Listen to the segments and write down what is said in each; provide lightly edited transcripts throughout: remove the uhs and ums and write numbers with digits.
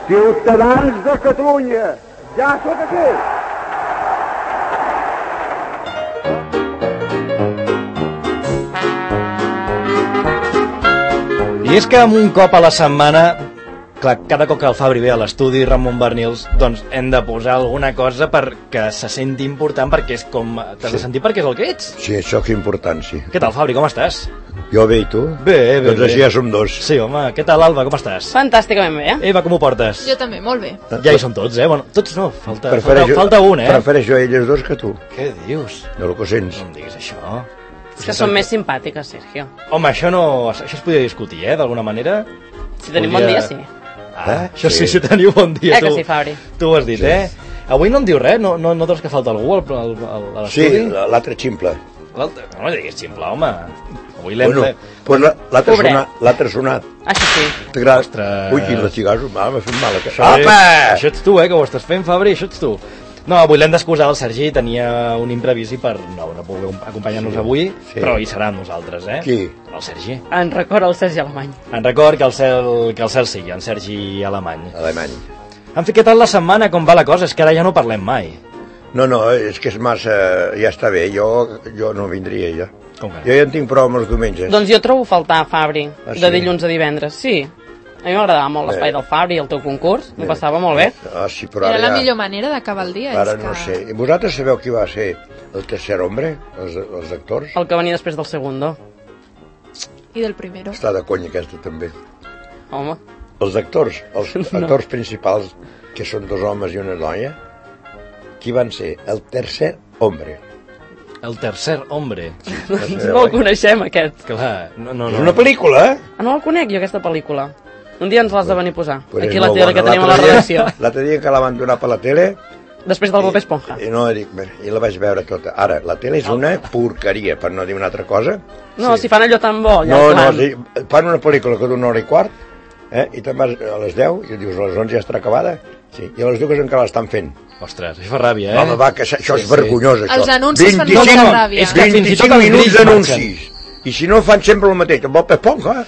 Ciutadans de Catalunya, ja sóc aquí. I és que un cop a la setmana, clar, cada cop que el Fabri ve a l'estudi Ramon Bernils, doncs hem de posar alguna cosa perquè se senti important, perquè és com... T'has de sentir perquè és el que ets. Sí, això és important, sí. Què tal, Fabri, com estàs? Jo bé, i tu? Bé, bé, doncs així ja som dos. Sí, home, què tal, Alba, com estàs? Fantàsticament bé. Eva, com ho portes? Jo també, molt bé. Ja hi som tots, Bueno, tots no, falta un, Prefereixo a elles dos que tu. Què dius? No el que sents. No em diguis això. És que són més simpàtiques, Sergio. Home, això es podia discutir, d'alguna manera. Si tenim bon dia, sí. Això sí, si teniu bon dia, tu. Que sí, Fabri. Tu ho has dit, Avui no em diu res, no trobes que falta algú a l'estudi? Sí, l'altre ximple. No diguis ximple, home. Avui l'hem... Bueno, l'altre sonat. Això sí. T'agrada? Ui, quin latigasso, m'ha fet mal. Això ets tu, que ho estàs fent, Fabri, això ets tu. No, avui l'hem d'excusar, el Sergi tenia un imprevist per no poder acompanyar-nos avui, però hi serà amb nosaltres, Qui? El Sergi. En record el Sergi Alemany. En record que el cel sigui, en Sergi Alemany. En fi, què tal la setmana, com va la cosa? És que ara ja no parlem mai. No, és que és massa... Ja està bé, jo no vindria, ja. Com que no? Jo ja en tinc prou amb els diumenges. Doncs jo trobo faltar, Fabri, de dilluns a divendres, sí. A mi m'agradava molt l'espai del Fabri i el teu concurs, m'ho passava molt bé. Sí, però era la millor manera d'acabar el dia. Ara no sé. I vosaltres sabeu qui va ser el tercer hombre, els actors? El que venia després del segundo. I del primero. Està de conya aquesta també. Home. Els actors principals, que són dos homes i una noia, qui van ser el tercer hombre? El tercer hombre. No el coneixem, aquest. Clar, no. És una pel·lícula, No el conec jo, aquesta pel·lícula. Un dia ens l'has de venir a posar. Pues aquí a la tele que tenim a la redacció. L'altre dia que la van donar per la tele... Després del Bob Esponja. I la vaig veure tota. Ara, la tele és una porqueria, per no dir una altra cosa. No, si fan allò tan bo. Fan una pel·lícula que d'una hora i quart, i te'n vas a les 10 i dius a les 11 ja estarà acabada, i a les 2 encara l'estan fent. Ostres, això fa ràbia, Home, va, que això és vergonyós, això. Els anuncis fan molta ràbia. És que fins i tot 25 minuts d'anuncis. I si no fan sempre el mateix, Bob Esponja,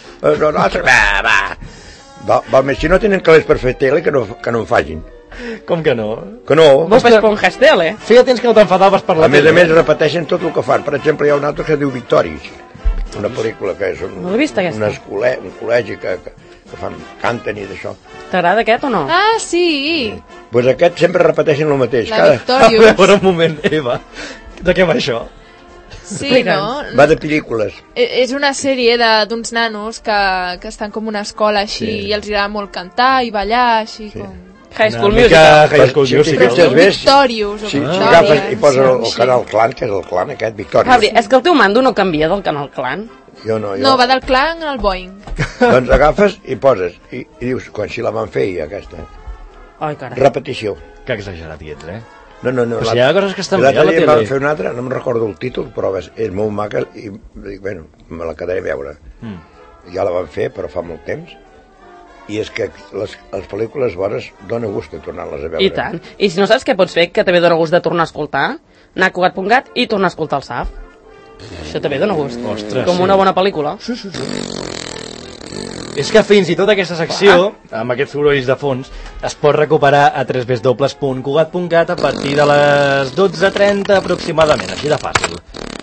va més, si no tenen calés per fer tele, que no en facin. Com que no? Que no. Bob Esponja és tele. Feia temps que no t'enfadaves per la tele. A més, repeteixen tot el que fan. Per exemple, hi ha un altre que diu Victoris. Una pel·lícula que és no l'he vist, aquesta. Un col·legi que canten i d'això. T'agrada aquest o no? Ah, sí. Doncs aquest sempre repeteixen el mateix. La Victorious. A veure un moment, Eva. De què va això? Sí, no? Va de pel·lícules. És una sèrie d'uns nanos que estan com una escola així i els agrada molt cantar i ballar així com... High School Musical. High School Musical. Victorious. Si agafes i poses el canal Clan, que és el Clan aquest, Victorious. Fabri, és que el teu mando no canvia del canal Clan. Jo no. No, va del Clan al Boeing. Doncs agafes i poses, i dius, quan si la van fer i aquesta. Ai, carai. Repetició. Que exagerat hi ets, No. Però si hi ha coses que estan bé a la tele. Van fer una altra, no me'n recordo el títol, però és molt maca i, bueno, me la quedaré a veure. Ja la van fer, però fa molt temps. I és que les pel·lícules bones dona gust de tornar-les a veure. I tant. I si no saps què pots fer, que també dona gust de tornar a escoltar, anar a Cugat.cat i tornar a escoltar el SAF. Això també dona gust. Ostres, com una bona pel·lícula. Sí. És que fins i tot aquesta secció, amb aquests sorolls de fons, es pot recuperar a www.cugat.cat a partir de les 12:30 aproximadament, així de fàcil.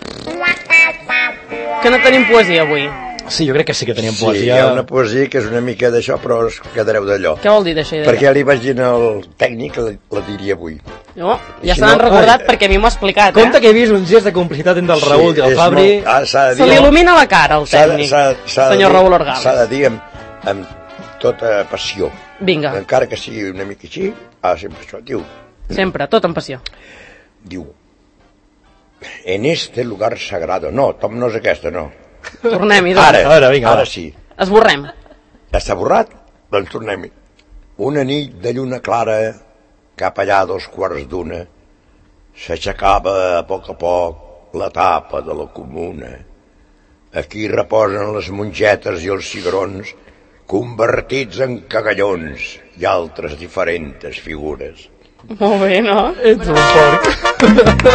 Que no tenim poesia avui. Sí, jo crec que sí que teníem poesia. Sí, hi ha una poesia que és una mica d'això, però us quedareu d'allò. Què vol dir d'això? Perquè ja li vaig dir al tècnic que la diria avui. No, ja se n'han recordat perquè a mi m'ho ha explicat. Compte que he vist un gest de complicitat entre el Raül i el Fabri. Se li il·lumina la cara al tècnic, senyor Raül Orgales. S'ha de dir amb tota passió. Vinga. Encara que sigui una mica així, sempre això. Diu. Sempre, tot amb passió. Diu, en este lugar sagrado. No, Tom, no és aquesta, no. Tornem-hi, doncs. Ara sí. Esborrem. Ja està borrat? Doncs tornem-hi. Una nit de lluna clara, cap allà a 2:15, s'aixecava a poc la tapa de la comuna. Aquí reposen les mongetes i els cigrons, convertits en cagallons i altres diferents figures. Molt bé, no? Ets un porc.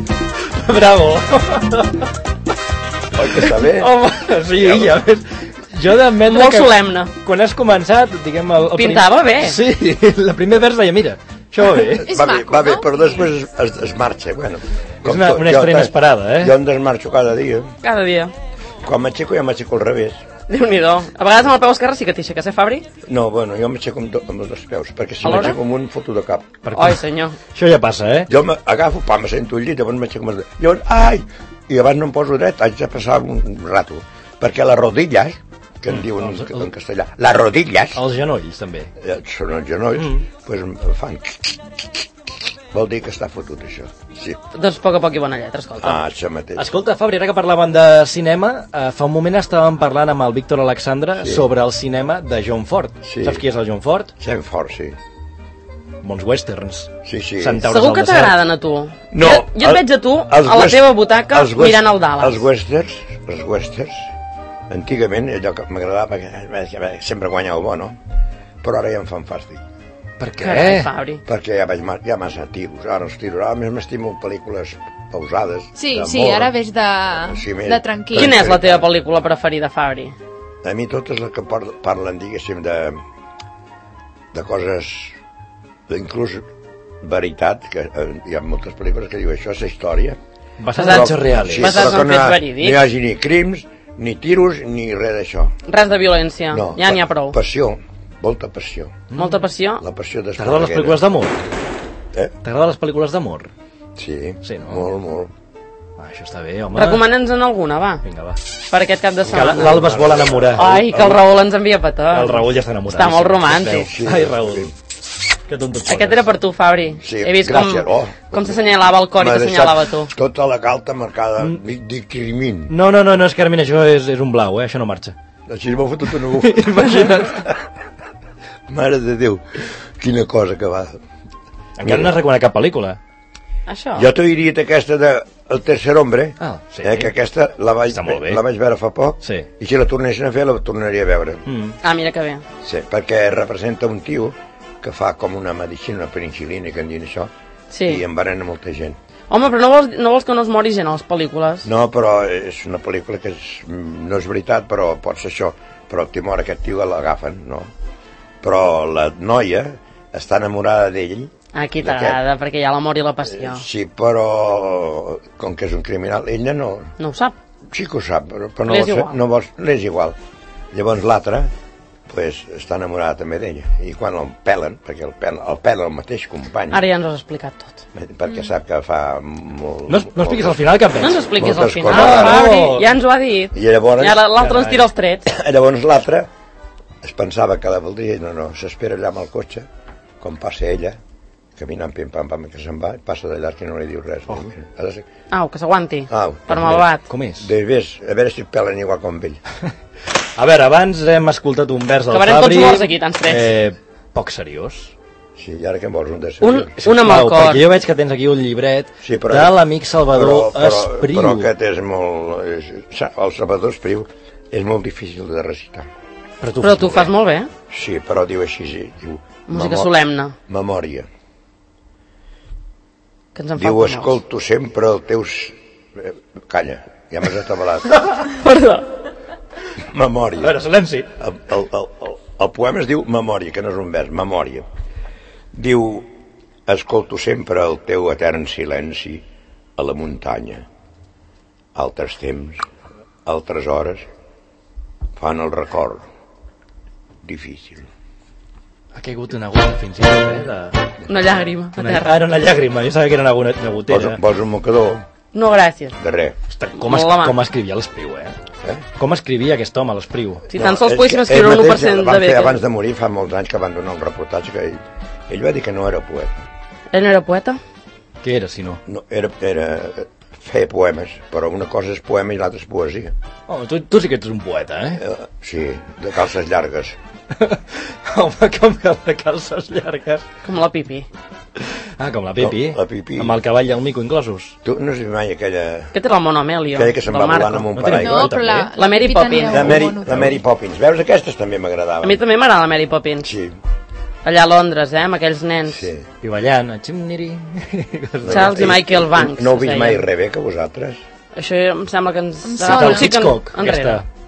Bravo. Oi que està bé? Home, sí, ja ves. Jo d'admetre Molt que solemne. quan has començat, diguem... Pintava bé. Sí, la primer vers deia, mira, això va bé. És Va bé, maco, va bé, no? però després es marxa, bueno. És una història inesperada, eh? Jo em desmarxo cada dia. Cada dia. Quan m'aixeco ja m'aixeco al revés. Déu-n'hi-do. A vegades amb el peu esquerre sí que t'aixeques, Fabri? No, bueno, jo m'aixeco amb els dos peus, perquè si Alhora? m'aixeco amb un foto de cap. Ai, senyor. Això ja passa, eh? Jo m'agafo, me sento el llit, llavors m'aixeco amb els dos. Llavors, ai! I abans no em poso dret, haig de passar un rato. Perquè les rodilles, que en diuen en castellà, les rodilles, Els genolls, també. són els genolls, doncs fan... Vol dir que està fotut, això. Sí. Doncs a poc i bona lletra, escolta. Això mateix. Escolta, Fabri, ara que parlaven de cinema, fa un moment estàvem parlant amb el Víctor Alexandre sobre el cinema de John Ford. Sí. Saps qui és el John Ford? Sent fort, sí. Bons westerns. Sí, sí. Centauros Segur al que desert. t'agraden a tu. No, jo et veig a tu, a la teva butaca, mirant el Dallas. Els westerns, antigament, allò que m'agradava, perquè sempre guanya el bo, no? Però ara ja em fan fàstic. Per què? Carai, Fabri. Perquè ja massa tiros, ara els tiros. A més m'estimo pel·lícules pausades. Sí, d'amor. sí, ara ves Sí, més- de tranquil. Quina és la teva pel·lícula preferida, Fabri? A mi totes les que parlen, diguéssim, de coses, inclús veritat, que hi ha moltes pel·lícules que diuen això és història. Basats en hechos reales. Sí, Basats però en que fets no verídics. hi hagi ni crims, ni tiros, ni res d'això. Res de violència, No, ja n'hi ha prou. Passió, molta passió. Molta passió? La passió T'agraden les pel·lícules d'amor? d'amor? Les pel·lícules d'amor? Sí, Sí, no? molt, molt. Ah, això està bé, home. Recomana'ns-en alguna, va, Vinga, va. per aquest cap de Que setmana. l'Alba es vol enamorar. Ai, que el Raül ens envia petó. El Raül ja està enamorat. Està molt romàntic. Sí, Ai, Raül. sí. Que tonto et Aquest poses. era per tu, Fabri. Sí, He vist gràcies. com s'assenyalava el cor i M'ha t'assenyalava deixat tu. Tota la calta marcada, discrimin. No, és que, Carmina, això és un blau, això no marxa. Així m'ha fotut una bufa. Imagina't. Mare de Déu, quina cosa que va. Encara no has recomanat cap pel·lícula. Això. Jo t'ho diria aquesta de El tercer hombre, Ah, sí. que aquesta la vaig veure fa poc, Sí. i si la tornessin a fer la tornaria a veure. Ah, mira que bé. Sí, perquè representa un tio que fa com una medicina, una penicil·lina, que en diuen això, Sí. i envenena molta gent. Home, però no vols que no es mori gent a les pel·lícules? No, però és una pel·lícula que no és veritat, però pot ser això. Però el timor, aquest tio l'agafen, no? Però la noia està enamorada d'ell. Aquí t'agrada, perquè hi ha l'amor i la passió. Sí, però com que és un criminal, ella no... No ho sap? Sí que ho sap, però no Li és vol ser, igual. l'és igual. Llavors l'altre pues, està enamorada també d'ella. I quan el pelen, perquè el pela el mateix company, Ara ja ens ho has explicat tot. perquè sap que fa molt... No expliquis al final cap No ens expliquis al Moltes final, coses rares. Fabri, ja ens ho ha dit. I llavors... I ara l'altre ens tira els trets. Llavors l'altre es pensava que la voldria i no, s'espera allà amb el cotxe, com passa ella, caminant pim-pam-pam, que se'n va, i passa de llarg i no li diu res. Oh. Ha de ser... Au, que s'aguanti. Au, Per doncs malvat. Com és? Ves, a veure si et pelen igual com ell. A veure, abans hem escoltat un vers del Acabarem Fabri. tots morts aquí, tants trets. Poc seriós. Sí, i ara que em vols un de Un seriós? amb el Sisplau, cor. perquè jo veig que tens aquí un llibret Sí, però- de l'amic Salvador Espriu. Però aquest és molt... El Salvador Espriu és molt difícil de recitar. Però tu fas molt bé. Sí, però diu així, sí. Diu, Música solemne. Memòria. Que ens en Diu, falta molts. escolto sempre els teus... Calla, ja m'has atabalat. Perdó. Memòria. A veure, silenci. El poema es diu Memòria, que no és un vers, Memòria. Diu, escolto sempre el teu etern silenci a la muntanya. Altres temps, altres hores, fan el record difícil. Ha caigut una gota fins i tot, de... Una llàgrima a terra. Era una llàgrima, jo sabia que era una gotera. Posa un mocador No, gràcies. de res. Ostres, Molt home. com escrivia l'Espriu, Com escrivia aquest home, l'Espriu? Si tan sols és poguéssim que escriure ell un 1% mateix de van fer bé. abans de morir, fa molts anys que van donar un reportatge que ell va dir que no era poeta. Ell no era poeta? Què era, si no? No, era fer poemes, però una cosa és poema i l'altra és poesia. Oh, tu sí que ets un poeta, Sí, de calces llargues. Home, com que de calces llargues. Com la Pipi. Ah, com la Pipi. La Pipi. Amb el cavall i el mico inclosos. Tu no has vist mai aquella... Aquest era el Mono Amelio. Aquella que se'n del va Marco. volant amb un No paraigua. No, però La Mary Pipi tenia Poppins. un La Mary Poppins. Veus, aquestes també m'agradaven. A mi també m'agrada la Mary Poppins. Sí, Allà a Londres, amb aquells nens. sí. I ballant, a ximniri... Charles i Michael Banks. No heu es vist deien. mai Rebecca, vosaltres? Això em sembla que ens... sona. El Hitchcock, enrere. aquesta.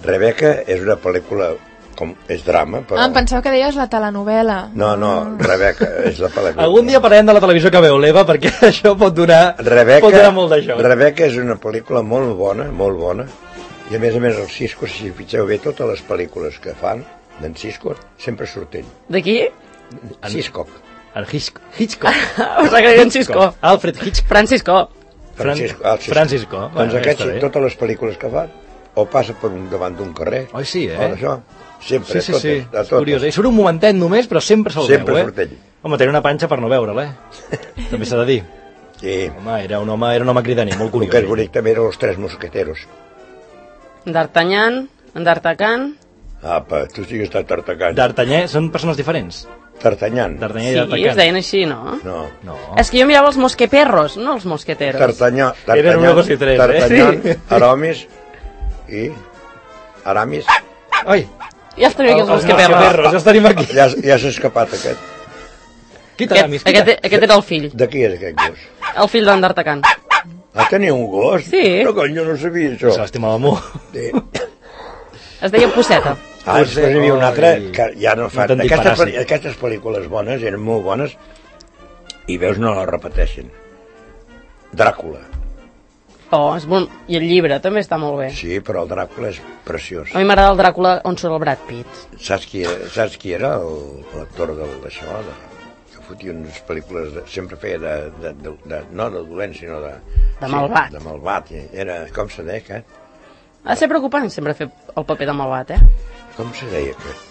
Rebeca és una pel·lícula, és drama, però... Em pensava que deies la telenovel·la. No, Rebeca és la pel·lícula. Algun dia parlem de la televisió que veu l'Eva, perquè això pot donar molt de joc. Rebeca és una pel·lícula molt bona, i a més el Cisco, si fixeu bé, totes les pel·lícules que fan d'en Cisco sempre surt ell. De qui? Hitchcock. El Hitchcock. Us agrada en Cisco? Alfred Hitchcock. Francisco. Francisco. Doncs aquests, totes les pel·lícules que fan, o passa per davant d'un carrer, oi, sí, o d'això, sempre, sí. totes. És curiós, surt un momentet només, però sempre se'l veu, Sempre surt ell. Home, tenia una panxa per no veure'l, També s'ha de dir. Sí. Home, era un home cridaner, molt curiós. El que és bonic també eren els tres mosqueteros. D'Artagnan, D'Artacan... Apa, tu sí que estàs D'Artacan. D'Artagnan són persones diferents. D'Artagnan. D'Artagnan i Sí, d'Artacan. es deien així, no? No. És que jo mirava els mosqueperros, no els mosqueteros. D'Artagnan, Aramis i... Aramis. Oi, Ja els tenim aquí, els els mosqueperros. mosqueperros, ja els tenim aquí. Ja s'ha escapat aquest. Quita, Aramis, quita. Aquest era el fill. De qui és aquest gos? El fill d'en D'Artacan. Tenia un gos? Sí. No, cony, jo no sabia això. Se l'estimava molt. Sí. Es deia Puceta. Després hi havia un altre que ja no fa... No te'n dic paràsit. Aquestes pel·lícules bones eren molt bones i veus no les repeteixen. Dràcula. Oh, és bon. I el llibre també està molt bé. Sí, però el Dràcula és preciós. A mi m'agrada el Dràcula on surt el Brad Pitt. Saps qui era l'actor d'això? Que fotia unes pel·lícules... Sempre feia no de dolent, sinó de... De malvat. De malvat. Era, com se deia aquest? Ha de ser preocupant sempre fer el paper de malvat, Com se deia aquest?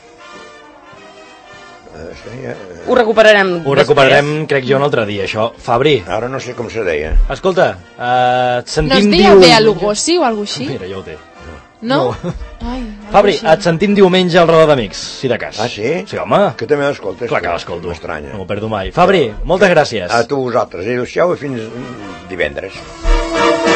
Ho recuperarem Ho recuperarem, crec jo, un altre dia, això. Fabri, Ara no sé com se deia. escolta, et No sentim es deia Bea Lugosi o alguna així? Mira, ja ho té. No? Ai, Fabri, alguna et sentim diumenge al Roda d'Amics, si de cas. Ah, sí? Sí, home. Que també l'escoltes? Clar que l'escolto. M'estranya. No ho perdo mai. Fabri, moltes gràcies. A tu vosaltres. Adéu-siau i fins divendres.